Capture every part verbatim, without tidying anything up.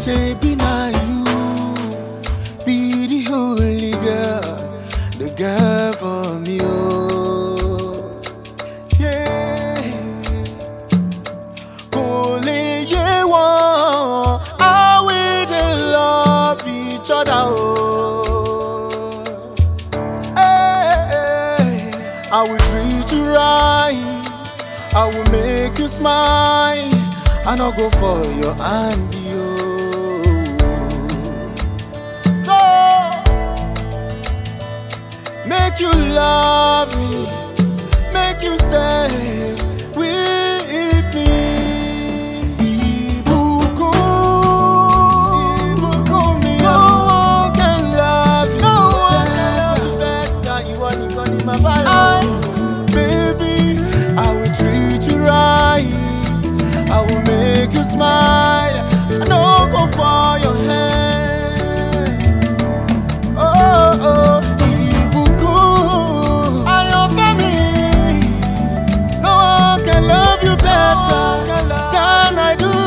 Shaping on you, be the only girl, the girl for me. Oh, yeah. Only you want, how we dey love each other. Oh, hey, I will treat you right. I will make you smile. I no go for your hand, yo. So make you love me, make you stay with me. Ibukun, Ibukun mi, no one can love you, no one can love you better. Ìwọ nìkan ni màá bá lọ. Baby, I will treat you right. I will make you smile. I no go for your hand. Oh, oh, Ibukun, Ayanfe mi. No one can love you better than I do.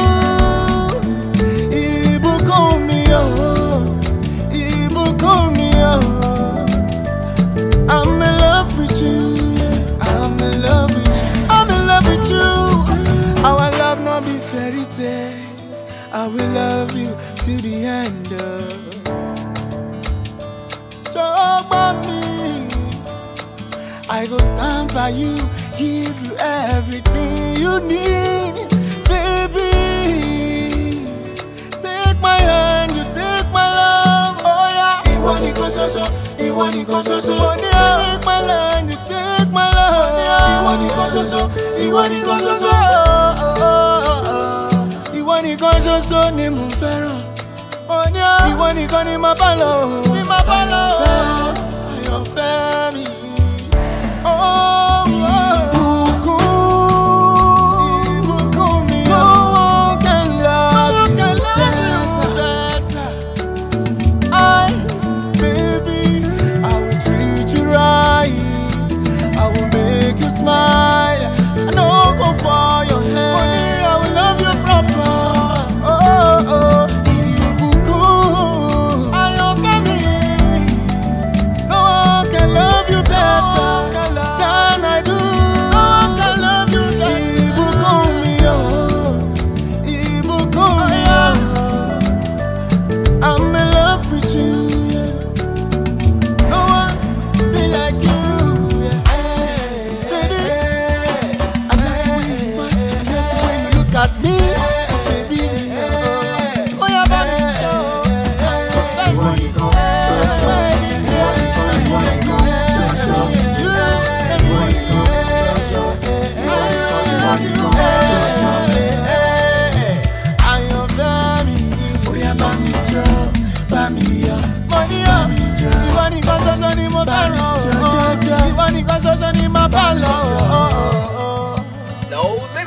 Ibukun mi, oh, Ibukun mi, oh. I'm in love with you. I'm in love with you. I'm in love with you. Our love not be fairy tale. I will love you till the end of. Talk about me. I go stand by you, give you everything you need, baby. Take my hand, you take my love. Oh yeah. Ìwọ nìkan ṣoṣo, ìwọ nìkan ṣoṣo. Take my hand, you take my love. Ìwọ nìkan ṣoṣo, ìwọ nìkan ṣoṣo. Ìwọ nìkan ṣoṣo ni mo fẹ́ràn. Ìwọ nìkan ni màá bá lọ. Ni màá bá lọ. Àyànfẹ́ mi. Oh, Ibukun, Ibukun mi. No one can love you better. I, baby, I will treat you right. I will make you smile. I no go for your hand. I will love you proper. Oh, oh, Ibukun, Ayanfe mi. No one can love you better than I do. No one can love you better. Ibukun mi, oh, Ibukun mi, oh. I'm in love with you. No one be like you. At me, baby, oh yeah, baby, Slowly.